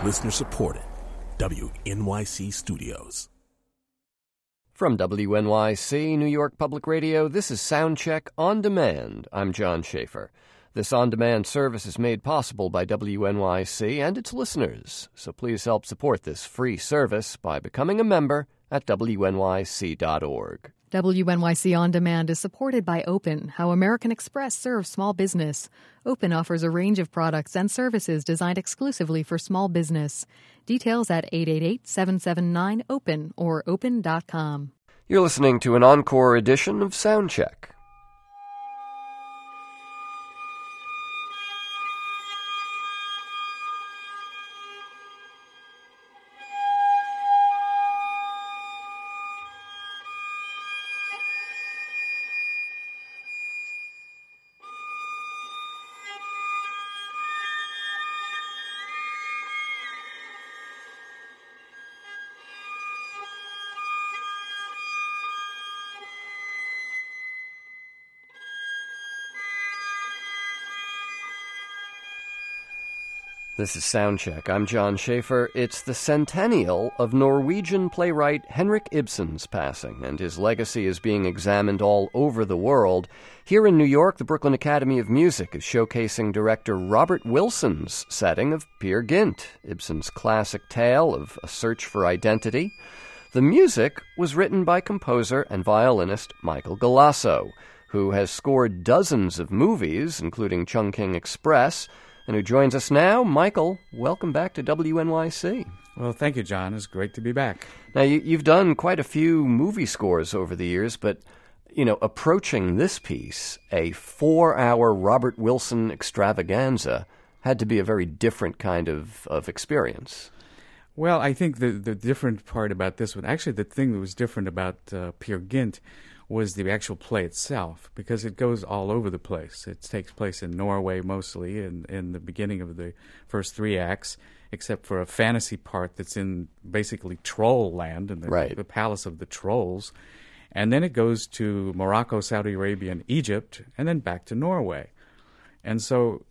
Listener supported. WNYC Studios. From WNYC, New York Public Radio, this is Soundcheck On Demand. I'm John Schaefer. This on-demand service is made possible by WNYC and its listeners, so please help support this free service by becoming a member at WNYC.org. WNYC On Demand is supported by Open, how American Express serves small business. Open offers a range of products and services designed exclusively for small business. Details at 888-779-OPEN or open.com. You're listening to an encore edition of Soundcheck. This is Soundcheck. I'm John Schaefer. It's the centennial of Norwegian playwright Henrik Ibsen's passing, and his legacy is being examined all over the world. Here in New York, the Brooklyn Academy of Music is showcasing director Robert Wilson's setting of Peer Gynt, Ibsen's classic tale of a search for identity. The music was written by composer and violinist Michael Galasso, who has scored dozens of movies, including Chungking Express, and who joins us now. Michael, welcome back to WNYC. Well, thank you, John. It's great to be back. Now, you've done quite a few movie scores over the years, but, approaching this piece, a 4-hour Robert Wilson extravaganza, had to be a very different kind of experience. Well, I think the different part about this one, actually the thing that was different about Peer Gynt was the actual play itself, because it goes all over the place. It takes place in Norway mostly, in the beginning of the first 3 acts, except for a fantasy part that's in basically troll land, in the palace of the trolls. And then it goes to Morocco, Saudi Arabia, and Egypt, and then back to Norway. And so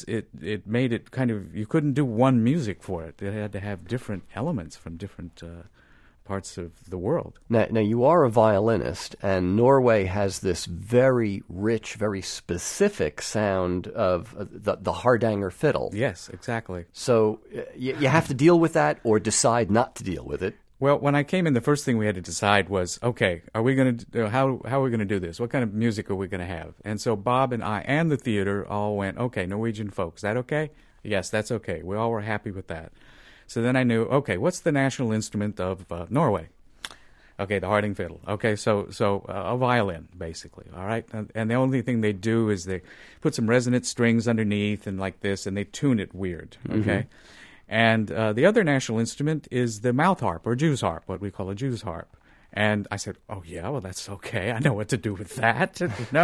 it made it kind of, you couldn't do one music for it. It had to have different elements from different parts of the world. Now, you are a violinist, and Norway has this very rich, very specific sound of the Hardanger fiddle. Yes, exactly. So you have to deal with that or decide not to deal with it. Well, when I came in, the first thing we had to decide was, okay, are we going to how are we going to do this? What kind of music are we going to have? And so Bob and I and the theater all went, okay, Norwegian folk. Is that okay? Yes, that's okay. We all were happy with that. So then I knew, okay, what's the national instrument of Norway? Okay, the Harding fiddle. Okay, so a violin, basically, all right? And the only thing they do is they put some resonant strings underneath and like this, and they tune it weird, okay? Mm-hmm. And the other national instrument is the mouth harp, or Jew's harp, what we call a Jew's harp. And I said, oh, yeah, well, that's okay. I know what to do with that.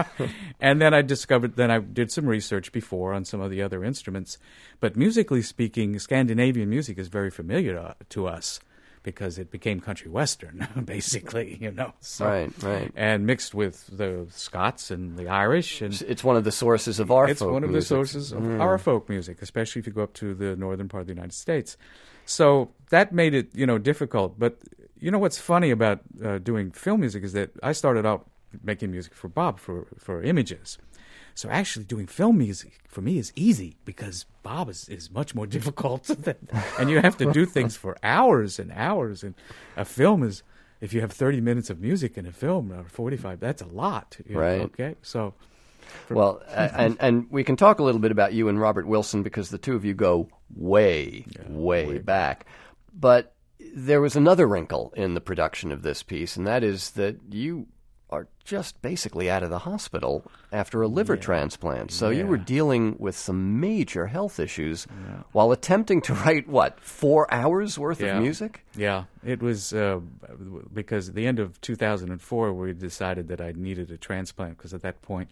And then I discovered, then I did some research before on some of the other instruments. But musically speaking, Scandinavian music is very familiar to us because it became country western, basically, So, Right. And mixed with the Scots and the Irish. And it's one of the sources of our folk music. It's one of the sources of our folk music, especially if you go up to the northern part of the United States. So that made it, difficult. But what's funny about doing film music is that I started out making music for Bob for images. So actually doing film music for me is easy because Bob is much more difficult. And you have to do things for hours and hours. And a film is, if you have 30 minutes of music in a film, or 45, that's a lot. Right. Okay, so... Well, and we can talk a little bit about you and Robert Wilson because the two of you go way back. But there was another wrinkle in the production of this piece, and that is that you are just basically out of the hospital after a liver transplant. So you were dealing with some major health issues while attempting to write, 4 hours worth of music? Yeah, it was because at the end of 2004, we decided that I needed a transplant because at that point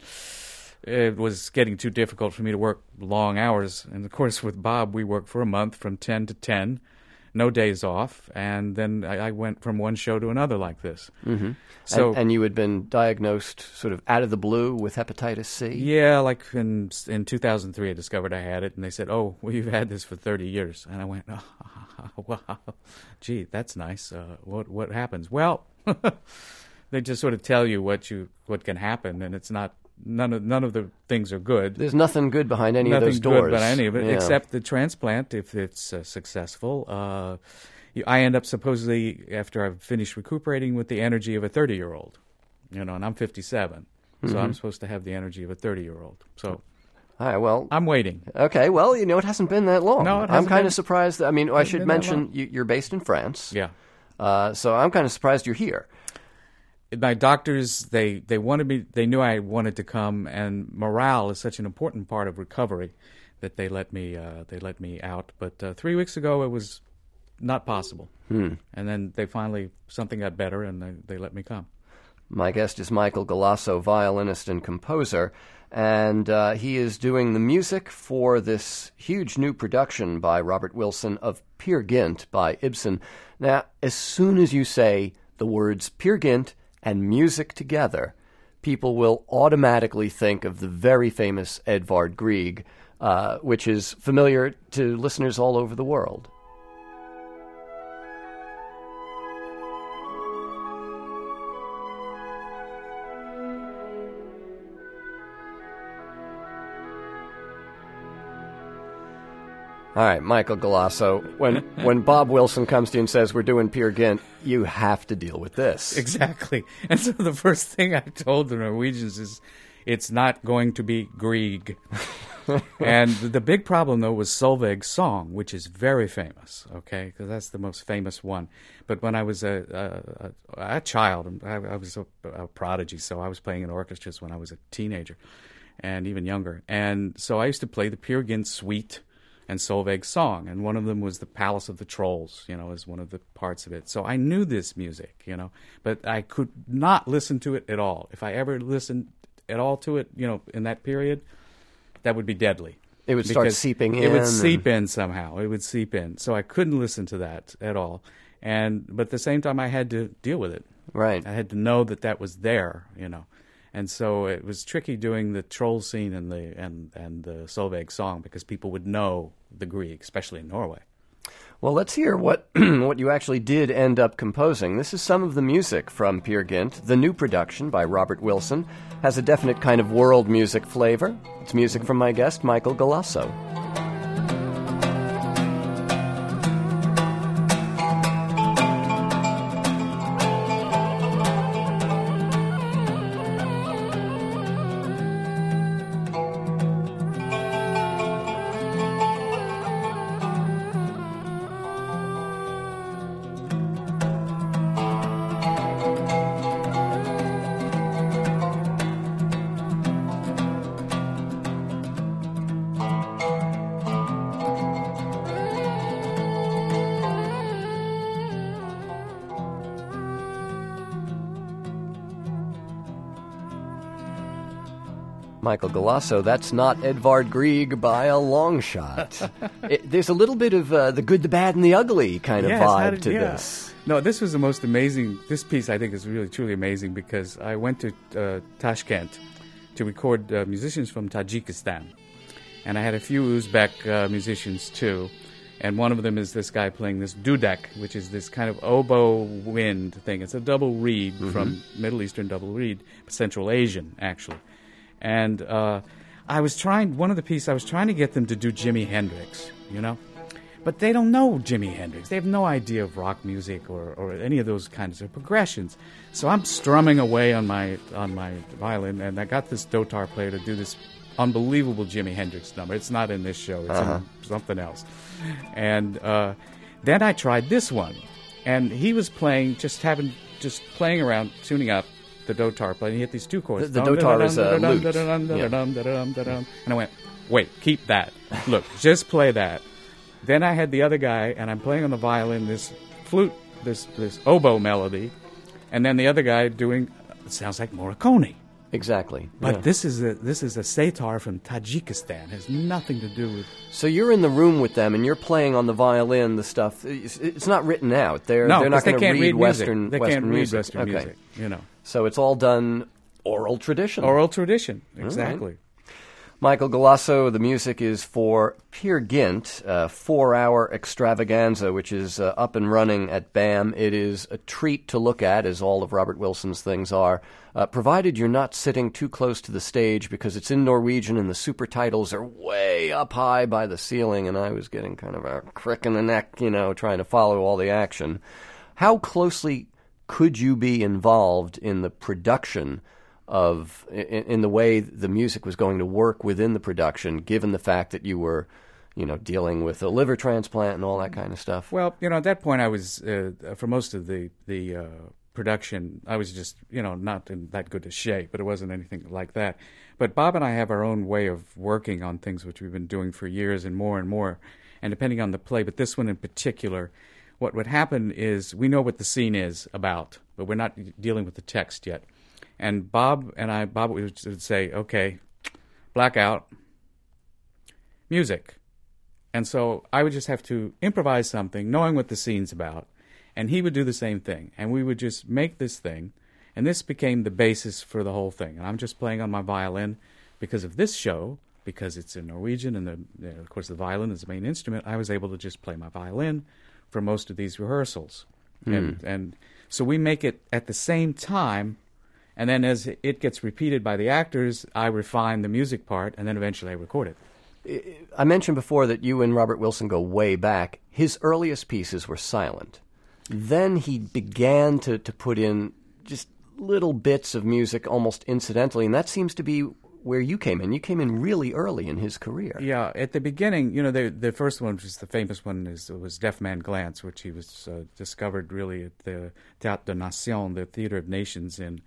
it was getting too difficult for me to work long hours. And of course, with Bob, we worked for a month from 10 to 10. no days off, and then I went from one show to another like this. Mm-hmm. So, and you had been diagnosed sort of out of the blue with hepatitis C? Yeah, like in 2003 I discovered I had it, and they said, "Oh, well, you've had this for 30 years." And I went, "Oh, wow, gee, that's nice. What happens?" Well, they just sort of tell you what can happen, and it's not none of the things are good. There's nothing good behind any of those doors. Nothing good behind any of it, except the transplant, if it's successful. I end up supposedly, after I've finished recuperating, with the energy of a 30-year-old. And I'm 57, so I'm supposed to have the energy of a 30-year-old. So, all right, well, I'm waiting. Okay, well, it hasn't been that long. No, it hasn't. I'm kind of surprised. I should mention you're based in France. Yeah. So I'm kind of surprised you're here. My doctors, they wanted me. They knew I wanted to come, and morale is such an important part of recovery that they let me out. But 3 weeks ago, it was not possible. And then something got better, and they let me come. My guest is Michael Galasso, violinist and composer, and he is doing the music for this huge new production by Robert Wilson of Peer Gynt by Ibsen. Now, as soon as you say the words Peer Gynt and music together, people will automatically think of the very famous Edvard Grieg, which is familiar to listeners all over the world. All right, Michael Galasso, when Bob Wilson comes to you and says we're doing Peer Gynt, you have to deal with this. Exactly. And so the first thing I told the Norwegians is it's not going to be Grieg. And the big problem, though, was Solveig's Song, which is very famous, okay, because that's the most famous one. But when I was a child, I was a prodigy, so I was playing in orchestras when I was a teenager and even younger. And so I used to play the Peer Gynt Suite and Solveig's Song, and one of them was the Palace of the Trolls, as one of the parts of it. So I knew this music, but I could not listen to it at all. If I ever listened at all to it, in that period, that would be deadly. It would start seeping in. It would seep in somehow. It would seep in. So I couldn't listen to that at all. But at the same time, I had to deal with it. Right. I had to know that was there, And so it was tricky doing the troll scene and the Solveig Song because people would know the Grieg, especially in Norway. Well, let's hear what what you actually did end up composing. This is some of the music from Peer Gynt. The new production by Robert Wilson has a definite kind of world music flavor. It's music from my guest, Michael Galasso. Michael Galasso, that's not Edvard Grieg by a long shot. There's a little bit of the good, the bad, and the ugly kind of vibe to this. No, this was the most amazing. This piece, I think, is really, truly amazing because I went to Tashkent to record musicians from Tajikistan. And I had a few Uzbek musicians, too. And one of them is this guy playing this dudek, which is this kind of oboe wind thing. It's a double reed from Middle Eastern double reed, Central Asian, actually. And I was trying to get them to do Jimi Hendrix, But they don't know Jimi Hendrix. They have no idea of rock music or any of those kinds of progressions. So I'm strumming away on my violin, and I got this dotar player to do this unbelievable Jimi Hendrix number. It's not in this show. It's in something else. And then I tried this one, and he was playing, just playing around, tuning up the dotar player. He hit these two chords. The dotar is a lute. And I went, wait, keep that. Look, just play that. Then I had the other guy, and I'm playing on the violin this flute, this oboe melody, and then the other guy doing, it sounds like Morricone. Exactly. But yeah. this is a setar from Tajikistan. It has nothing to do with... So you're in the room with them, and you're playing on the violin the stuff. It's not written out. They're not going to read Western They Western can't read music. Western music, you know. So it's all done oral tradition. Oral tradition, exactly. Right. Michael Galasso, the music is for Peer Gynt, a 4-hour extravaganza, which is up and running at BAM. It is a treat to look at, as all of Robert Wilson's things are, provided you're not sitting too close to the stage, because it's in Norwegian and the super titles are way up high by the ceiling, and I was getting kind of a crick in the neck, trying to follow all the action. How closely could you be involved in the production of, in the way the music was going to work within the production, given the fact that you were, dealing with a liver transplant and all that kind of stuff? Well, at that point I was, for most of the production, I was just, not in that good a shape, but it wasn't anything like that. But Bob and I have our own way of working on things, which we've been doing for years and more, and depending on the play, but this one in particular, what would happen is we know what the scene is about, but we're not dealing with the text yet. And Bob would say, okay, blackout, music. And so I would just have to improvise something, knowing what the scene's about, and he would do the same thing. And we would just make this thing, and this became the basis for the whole thing. And I'm just playing on my violin because of this show, because it's in Norwegian, and of course the violin is the main instrument. I was able to just play my violin for most of these rehearsals. And so we make it at the same time. And then as it gets repeated by the actors, I refine the music part, and then eventually I record it. I mentioned before that you and Robert Wilson go way back. His earliest pieces were silent. Then he began to put in just little bits of music almost incidentally, and that seems to be where you came in. You came in really early in his career. Yeah, at the beginning, the first one, which is the famous one, was Deaf Man Glance, which he was discovered really at the Théâtre des Nations, the Theatre of Nations in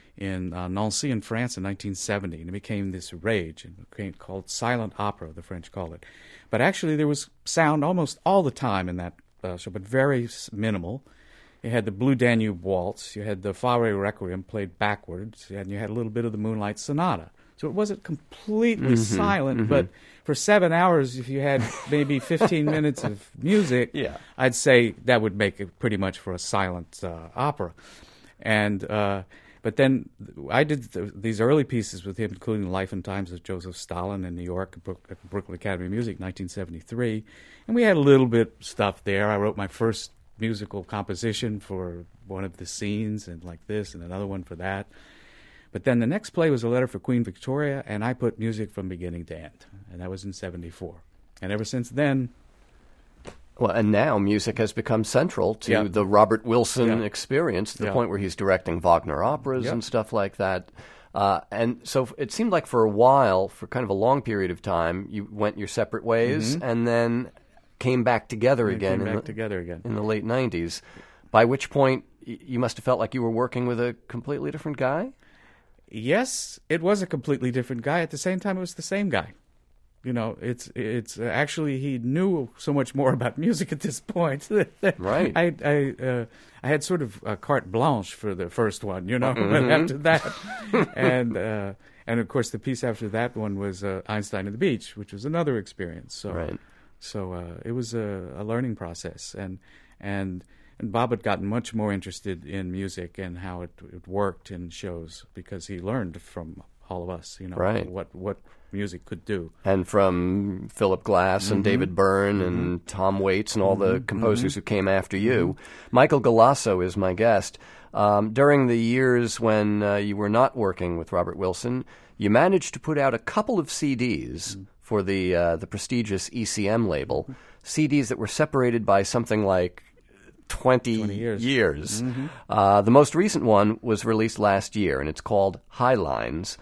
Nancy in France in 1970, and it became this rage, and it became called silent opera, the French call it. But actually there was sound almost all the time in that show, but very minimal. You had the Blue Danube Waltz, you had the Fauré Requiem played backwards, and you had a little bit of the Moonlight Sonata. So it wasn't completely silent, but for 7 hours, if you had maybe 15 minutes of music, I'd say that would make it pretty much for a silent opera. And but then I did these early pieces with him, including Life and Times of Joseph Stalin in New York at Brooklyn Academy of Music, 1973. And we had a little bit of stuff there. I wrote my first musical composition for one of the scenes, and like this, and another one for that. But then the next play was A Letter for Queen Victoria, and I put music from beginning to end. And that was in 74. And ever since then... Well, and now music has become central to the Robert Wilson experience, to the point where he's directing Wagner operas and stuff like that. And so it seemed like for a while, for kind of a long period of time, you went your separate ways and then came back together again in the late 90s, by which point you must have felt like you were working with a completely different guy? Yes, it was a completely different guy. At the same time, it was the same guy. It's actually he knew so much more about music at this point. Right. I had sort of a carte blanche for the first one, but after that, and of course the piece after that one was Einstein on the Beach, which was another experience. So it was a learning process, and Bob had gotten much more interested in music and how it worked in shows, because he learned from all of us, what music could do. And from Philip Glass and David Byrne and Tom Waits and all the composers who came after you. Michael Galasso is my guest. During the years when you were not working with Robert Wilson, you managed to put out a couple of CDs for the prestigious ECM label, CDs that were separated by something like 20 years. The most recent one was released last year, and it's called High Lines.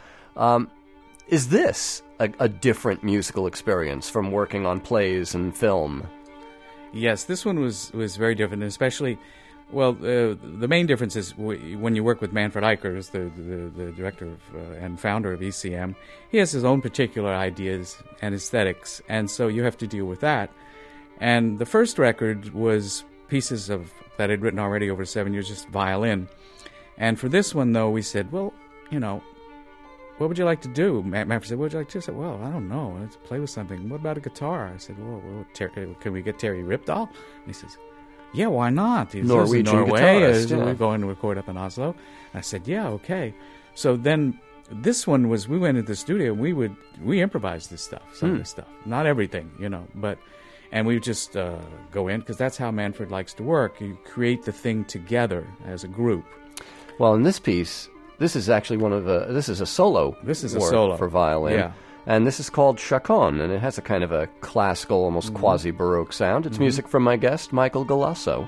Is this a different musical experience from working on plays and film? Yes, this one was very different, especially, the main difference is when you work with Manfred Eicher, who's the director and founder of ECM, he has his own particular ideas and aesthetics, and so you have to deal with that. And the first record was pieces that I'd written already over 7 years, just violin. And for this one, though, we said, what would you like to do? Manfred said, what would you like to do? I said, well, I don't know. Let's play with something. What about a guitar? I said, well can we get Terry Ripdahl? And he says, yeah, why not? He's Norwegian Norway. guitarist, We're going to record up in Oslo. And I said, yeah, okay. So then this one was, we went into the studio and we improvised this stuff, some of this stuff. Not everything, and we just go in, because that's how Manfred likes to work. You create the thing together as a group. Well, in this piece, this is actually this is a solo. This is a work solo for violin. Yeah. And this is called Chacon, and it has a kind of a classical, almost quasi-Baroque sound. It's music from my guest, Michael Galasso.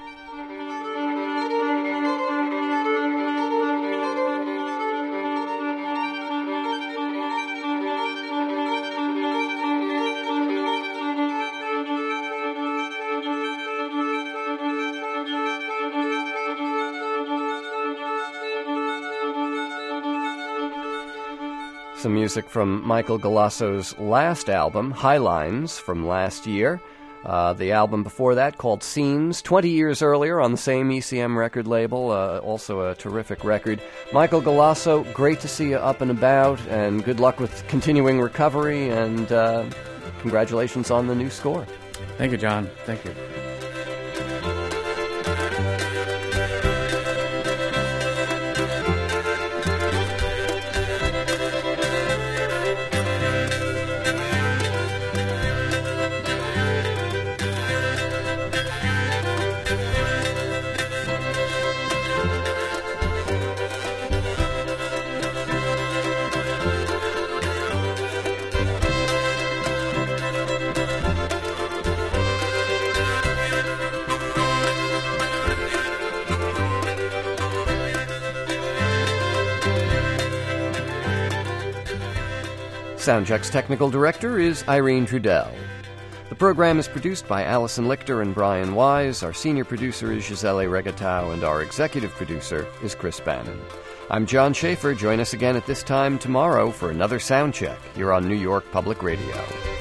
Some music from Michael Galasso's last album, Highlines, from last year. The album before that, called Scenes, 20 years earlier on the same ECM record label, also a terrific record. Michael Galasso, great to see you up and about, and good luck with continuing recovery, and congratulations on the new score. Thank you, John. Thank you. Soundcheck's technical director is Irene Trudell. The program is produced by Allison Lichter and Brian Wise. Our senior producer is Gisele Regatau, and our executive producer is Chris Bannon. I'm John Schaefer. Join us again at this time tomorrow for another Soundcheck here on New York Public Radio.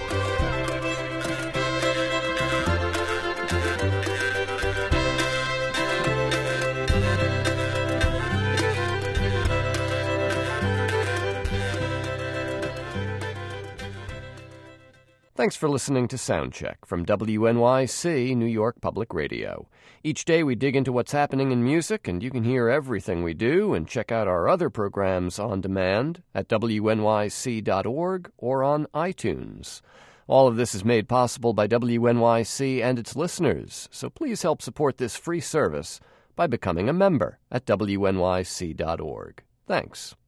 Thanks for listening to Soundcheck from WNYC, New York Public Radio. Each day we dig into what's happening in music, and you can hear everything we do and check out our other programs on demand at WNYC.org or on iTunes. All of this is made possible by WNYC and its listeners, so please help support this free service by becoming a member at WNYC.org. Thanks.